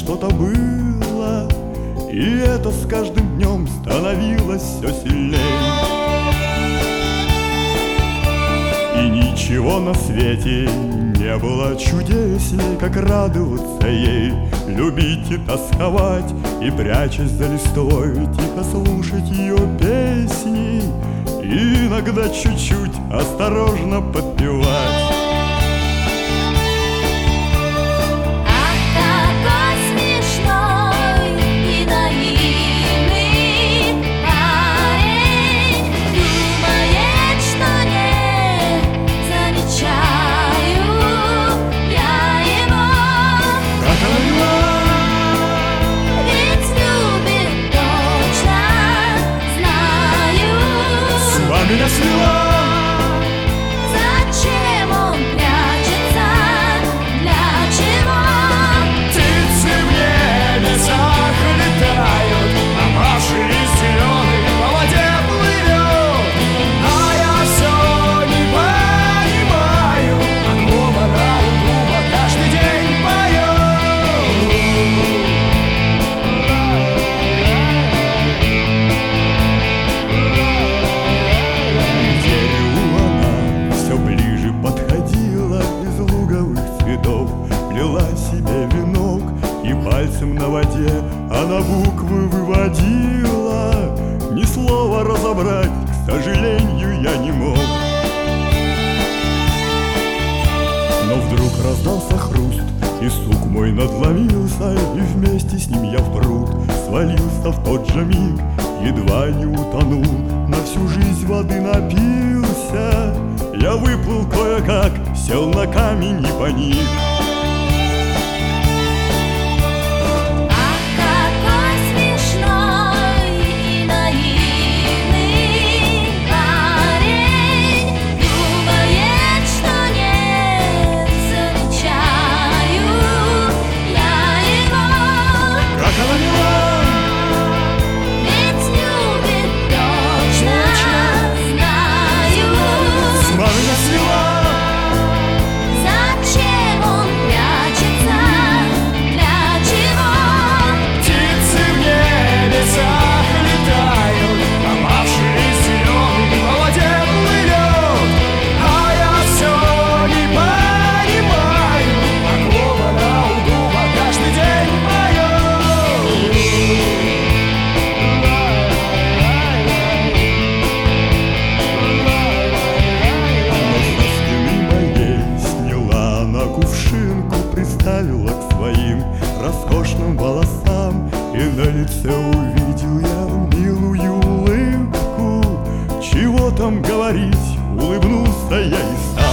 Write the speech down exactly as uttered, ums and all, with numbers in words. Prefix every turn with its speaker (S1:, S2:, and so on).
S1: что-то было, и это с каждым днем становилось все сильней. И ничего на свете не было чудесней, как радоваться ей, любить и тосковать, и, прячась за листвой, тихо слушать ее песни, и иногда чуть-чуть осторожно подпевать. Меня свела.
S2: Зачем он прячется? Для чего?
S1: Птицы в небесах летают, а Маши зеленый по воде плывет. А я все не понимаю, от клуба до клуба каждый день себе венок, и пальцем на воде она буквы выводила. Ни слова разобрать, к сожалению, я не мог. Но вдруг раздался хруст, и сук мой надломился, и вместе с ним я в пруд свалился в тот же миг, едва не утонул, на всю жизнь воды напился. Я выплыл кое-как, сел на камень и паник. Приставила к своим роскошным волосам, и на лице увидел я милую улыбку. Чего там говорить, улыбнулся я и сам.